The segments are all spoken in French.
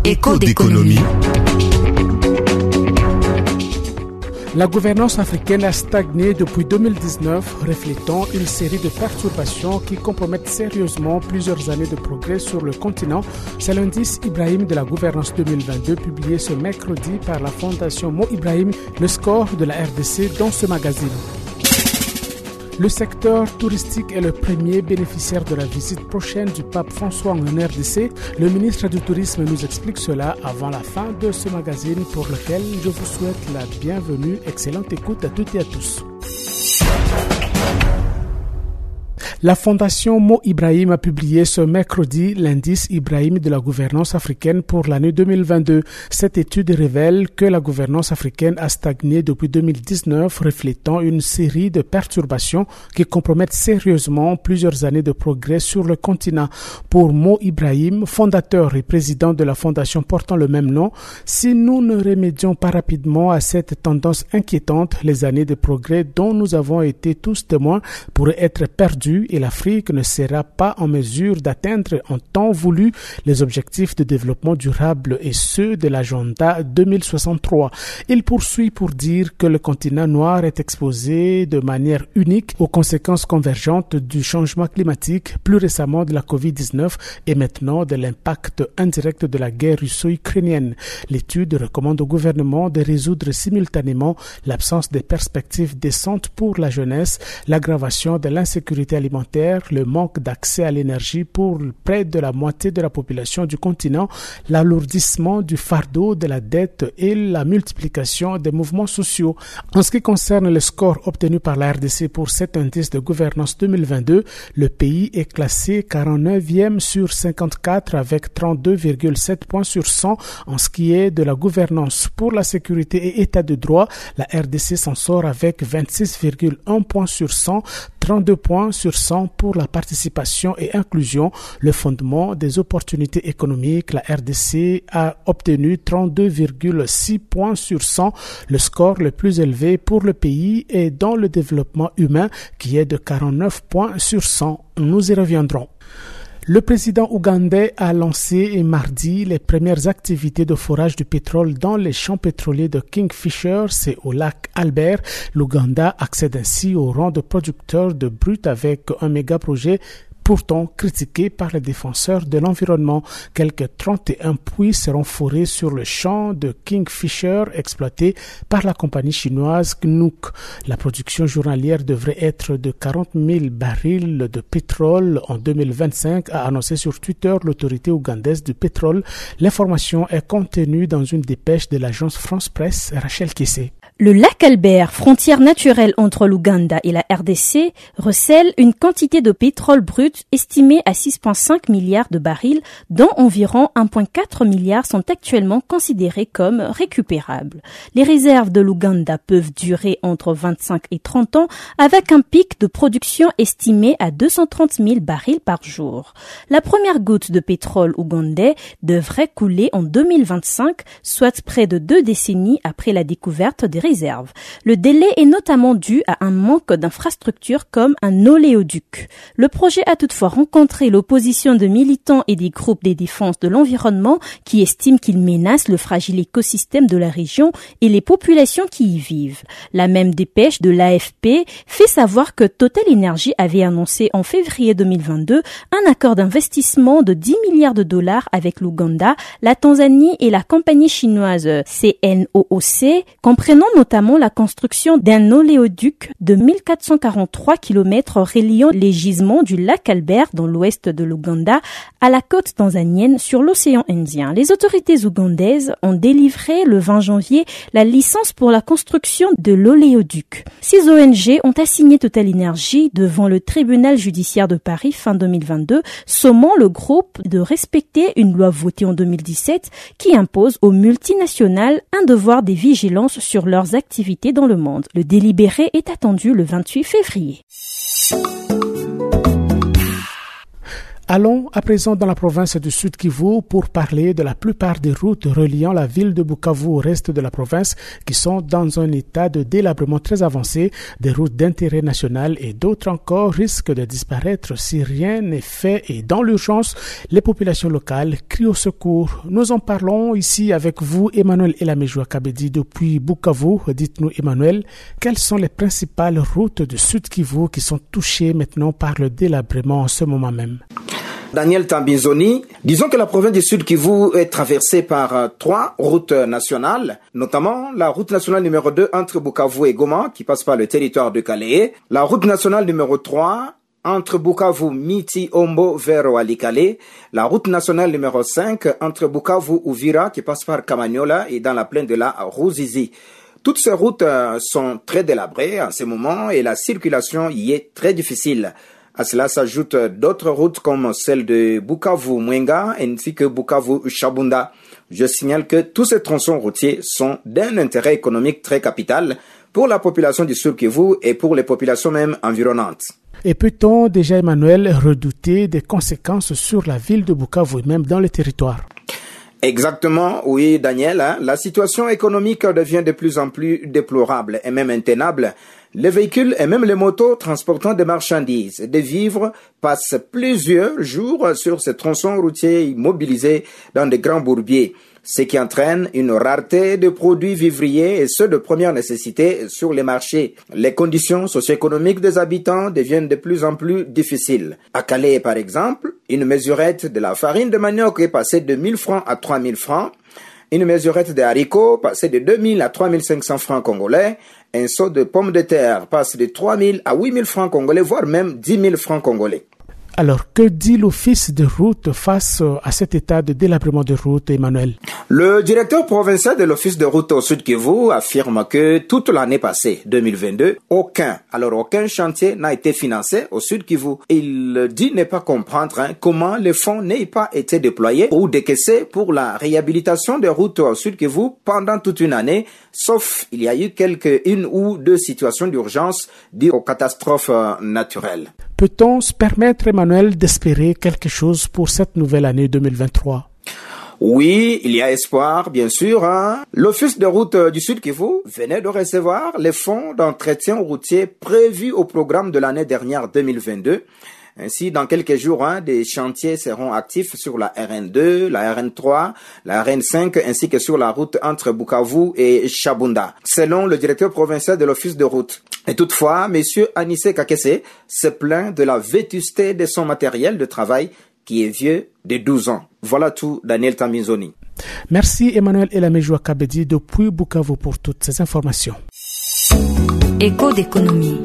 Écho d'économie. La gouvernance africaine a stagné depuis 2019, reflétant une série de perturbations qui compromettent sérieusement plusieurs années de progrès sur le continent. C'est l'indice Ibrahim de la gouvernance 2022 publié ce mercredi par la fondation Mo Ibrahim, le score de la RDC dans ce magazine. Le secteur touristique est le premier bénéficiaire de la visite prochaine du pape François en RDC. Le ministre du Tourisme nous explique cela avant la fin de ce magazine pour lequel je vous souhaite la bienvenue. Excellente écoute à toutes et à tous. La fondation Mo Ibrahim a publié ce mercredi l'indice Ibrahim de la gouvernance africaine pour l'année 2022. Cette étude révèle que la gouvernance africaine a stagné depuis 2019, reflétant une série de perturbations qui compromettent sérieusement plusieurs années de progrès sur le continent. Pour Mo Ibrahim, fondateur et président de la fondation portant le même nom, si nous ne remédions pas rapidement à cette tendance inquiétante, les années de progrès dont nous avons été tous témoins pourraient être perdues et l'Afrique ne sera pas en mesure d'atteindre en temps voulu les objectifs de développement durable et ceux de l'agenda 2063. Il poursuit pour dire que le continent noir est exposé de manière unique aux conséquences convergentes du changement climatique, plus récemment de la COVID-19 et maintenant de l'impact indirect de la guerre russo-ukrainienne. L'étude recommande au gouvernement de résoudre simultanément l'absence de perspectives décentes pour la jeunesse, l'aggravation de l'insécurité alimentaire, le manque d'accès à l'énergie pour près de la moitié de la population du continent, l'alourdissement du fardeau de la dette et la multiplication des mouvements sociaux. En ce qui concerne le score obtenu par la RDC pour cet indice de gouvernance 2022, le pays est classé 49e sur 54 avec 32,7 points sur 100 en ce qui est de la gouvernance. Pour la sécurité et état de droit, la RDC s'en sort avec 26,1 points sur 100, 32 points sur 100 pour la participation et inclusion, le fondement des opportunités économiques. La RDC a obtenu 32,6 points sur 100, le score le plus élevé pour le pays et dans le développement humain qui est de 49 points sur 100. Nous y reviendrons. Le président ougandais a lancé mardi les premières activités de forage du pétrole dans les champs pétroliers de Kingfisher, c'est au lac Albert. L'Ouganda accède ainsi au rang de producteur de brut avec un méga-projet pourtant critiqué par les défenseurs de l'environnement. Quelques 31 puits seront forés sur le champ de Kingfisher exploité par la compagnie chinoise GNOOC. La production journalière devrait être de 40 000 barils de pétrole en 2025, a annoncé sur Twitter l'autorité ougandaise du pétrole. L'information est contenue dans une dépêche de l'agence France Presse. Rachel Kessé. Le lac Albert, frontière naturelle entre l'Ouganda et la RDC, recèle une quantité de pétrole brut estimée à 6,5 milliards de barils, dont environ 1,4 milliard sont actuellement considérés comme récupérables. Les réserves de l'Ouganda peuvent durer entre 25 et 30 ans, avec un pic de production estimé à 230 000 barils par jour. La première goutte de pétrole ougandais devrait couler en 2025, soit près de 2 décennies après la découverte des réserves. Le délai est notamment dû à un manque d'infrastructures comme un oléoduc. Le projet a toutefois rencontré l'opposition de militants et des groupes de défense de l'environnement qui estiment qu'il menace le fragile écosystème de la région et les populations qui y vivent. La même dépêche de l'AFP fait savoir que Total Energy avait annoncé en février 2022 un accord d'investissement de 10 milliards de dollars avec l'Ouganda, la Tanzanie et la compagnie chinoise CNOOC, comprenant notamment la construction d'un oléoduc de 1443 km reliant les gisements du lac Albert dans l'ouest de l'Ouganda à la côte tanzanienne sur l'océan Indien. Les autorités ougandaises ont délivré le 20 janvier la licence pour la construction de l'oléoduc. 6 ONG ont assigné Total Energy devant le tribunal judiciaire de Paris fin 2022, sommant le groupe de respecter une loi votée en 2017 qui impose aux multinationales un devoir de vigilance sur leurs activités dans le monde. Le délibéré est attendu le 28 février. Allons à présent dans la province du Sud Kivu pour parler de la plupart des routes reliant la ville de Bukavu au reste de la province qui sont dans un état de délabrement très avancé, des routes d'intérêt national et d'autres encore risquent de disparaître si rien n'est fait et dans l'urgence, les populations locales crient au secours. Nous en parlons ici avec vous, Emmanuel Elamejoua Kabedi depuis Bukavu. Dites-nous, Emmanuel, quelles sont les principales routes du Sud Kivu qui sont touchées maintenant par le délabrement en ce moment même? Daniel Tambinzoni, disons que la province du Sud Kivu est traversée par 3 routes nationales, notamment la route nationale numéro 2 entre Bukavu et Goma qui passe par le territoire de Kalehe, la route nationale numéro 3 entre Bukavu, Miti, Ombo vers Walikale, la route nationale numéro 5 entre Bukavu, Uvira qui passe par Kamanyola et dans la plaine de la Ruzizi. Toutes ces routes sont très délabrées en ce moment et la circulation y est très difficile. À cela s'ajoutent d'autres routes comme celle de Bukavu-Mwenga ainsi que Bukavu-Shabunda. Je signale que tous ces tronçons routiers sont d'un intérêt économique très capital pour la population du Sud Kivu et pour les populations même environnantes. Et peut-on déjà, Emmanuel, redouter des conséquences sur la ville de Bukavu et même dans le territoire? Exactement, oui Daniel, la situation économique devient de plus en plus déplorable et même intenable. Les véhicules et même les motos transportant des marchandises et des vivres passent plusieurs jours sur ces tronçons routiers immobilisés dans de grands bourbiers, ce qui entraîne une rareté de produits vivriers et ceux de première nécessité sur les marchés. Les conditions socio-économiques des habitants deviennent de plus en plus difficiles. À Calais, par exemple, une mesurette de la farine de manioc est passée de 1 000 francs à 3 000 francs, une mesurette de haricots passée de 2 000 à 3 500 francs congolais, un seau de pommes de terre passe de 3 000 à 8 000 francs congolais, voire même 10 000 francs congolais. Alors, que dit l'office de route face à cet état de délabrement de route, Emmanuel? Le directeur provincial de l'office de route au Sud Kivu affirme que toute l'année passée, 2022, aucun chantier n'a été financé au Sud Kivu. Il dit ne pas comprendre comment les fonds n'aient pas été déployés ou décaissés pour la réhabilitation des routes au Sud Kivu pendant toute une année, sauf il y a eu une ou deux situations d'urgence dues aux catastrophes naturelles. Peut-on se permettre, Emmanuel, d'espérer quelque chose pour cette nouvelle année 2023? Oui, il y a espoir, bien sûr. L'Office de route du Sud Kivu venait de recevoir les fonds d'entretien routier prévus au programme de l'année dernière 2022. Ainsi, dans quelques jours, des chantiers seront actifs sur la RN2, la RN3, la RN5, ainsi que sur la route entre Bukavu et Shabunda, selon le directeur provincial de l'Office de route. Et toutefois, M. Anissé Kakese se plaint de la vétusté de son matériel de travail qui est vieux de 12 ans. Voilà tout, Daniel Tambinzoni. Merci Emmanuel Elamejoua Kabedi depuis Bukavu pour toutes ces informations. Écho d'économie.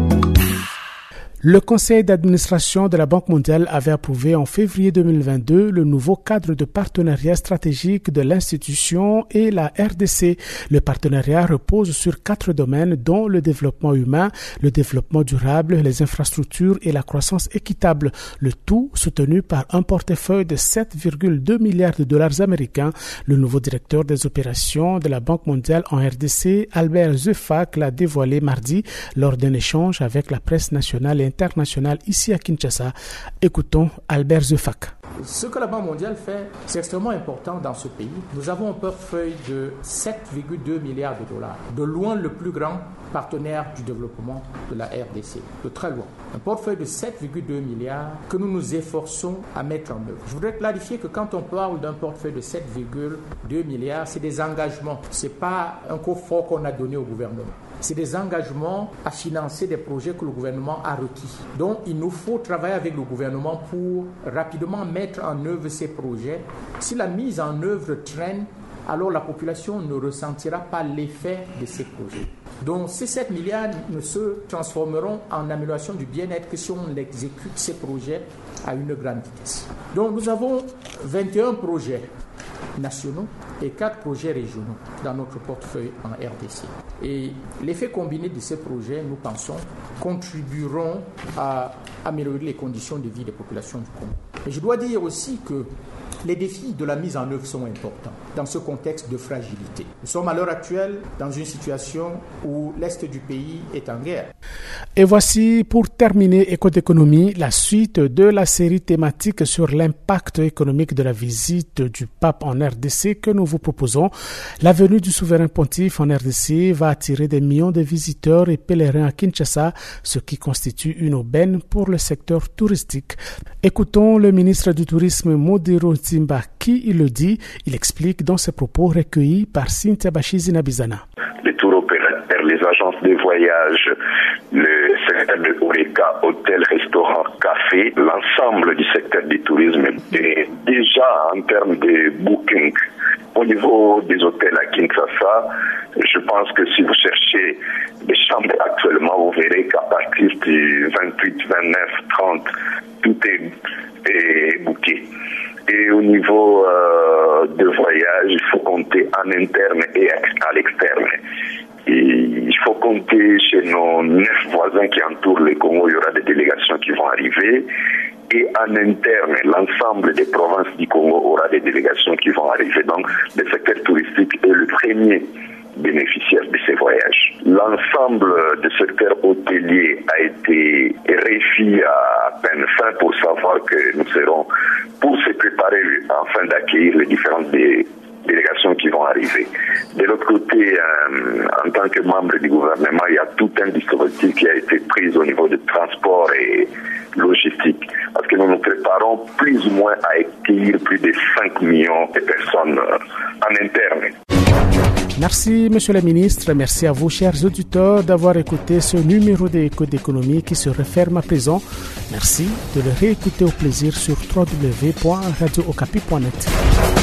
Le conseil d'administration de la Banque mondiale avait approuvé en février 2022 le nouveau cadre de partenariat stratégique de l'institution et la RDC. Le partenariat repose sur 4 domaines dont le développement humain, le développement durable, les infrastructures et la croissance équitable. Le tout soutenu par un portefeuille de 7,2 milliards de dollars américains. Le nouveau directeur des opérations de la Banque mondiale en RDC, Albert Zefak, l'a dévoilé mardi lors d'un échange avec la presse nationale et international ici à Kinshasa. Écoutons Albert Zefak. Ce que la Banque mondiale fait, c'est extrêmement important dans ce pays. Nous avons un portefeuille de 7,2 milliards de dollars, de loin le plus grand partenaire du développement de la RDC, de très loin. Un portefeuille de 7,2 milliards que nous nous efforçons à mettre en œuvre. Je voudrais clarifier que quand on parle d'un portefeuille de 7,2 milliards, c'est des engagements. Ce n'est pas un coffre qu'on a donné au gouvernement. C'est des engagements à financer des projets que le gouvernement a requis. Donc, il nous faut travailler avec le gouvernement pour rapidement mettre en œuvre ces projets. Si la mise en œuvre traîne, alors la population ne ressentira pas l'effet de ces projets. Donc, ces 7 milliards ne se transformeront en amélioration du bien-être que si on exécute ces projets à une grande vitesse. Donc, nous avons 21 projets nationaux et 4 projets régionaux dans notre portefeuille en RDC. Et l'effet combiné de ces projets, nous pensons, contribueront à améliorer les conditions de vie des populations du Congo. Et je dois dire aussi que les défis de la mise en œuvre sont importants dans ce contexte de fragilité. Nous sommes à l'heure actuelle dans une situation où l'Est du pays est en guerre. Et voici, pour terminer Éco d'économie, la suite de la série thématique sur l'impact économique de la visite du pape en RDC que nous vous proposons. La venue du souverain pontife en RDC va attirer des millions de visiteurs et pèlerins à Kinshasa, ce qui constitue une aubaine pour le secteur touristique. Écoutons le ministre du Tourisme, Modero Zimba, qui il le dit. Il explique dans ses propos recueillis par Cynthia Bachizi-Nabizana. Les tours opérateurs, les agences de voyage, le secteur de Horeca, hôtel, restaurant, café, l'ensemble du secteur du tourisme. Et déjà en termes de booking, au niveau des hôtels à Kinshasa, je pense que si vous cherchez des chambres actuellement, vous verrez qu'à partir du 28, 29, 30, tout est booké. Et au niveau de voyage, il faut compter en interne et à l'externe. Et il faut compter chez nos 9 voisins qui entourent le Congo, il y aura des délégations qui vont arriver. Et en interne, l'ensemble des provinces du Congo aura des délégations qui vont arriver. Donc, le secteur touristique est le premier bénéficiaire de ces voyages. L'ensemble du secteur hôtelier a été réfi à peine fin pour savoir que nous serons, pour se préparer afin d'accueillir les différentes délégations qui vont arriver. De l'autre côté, en tant que membre du gouvernement, il y a tout un dispositif qui a été pris au niveau de transport et logistique. Parce que nous nous préparons plus ou moins à accueillir plus de 5 millions de personnes en interne. Merci, Monsieur le Ministre. Merci à vous, chers auditeurs, d'avoir écouté ce numéro d'Éco d'économie qui se referme à présent. Merci de le réécouter au plaisir sur www.radiookapi.net.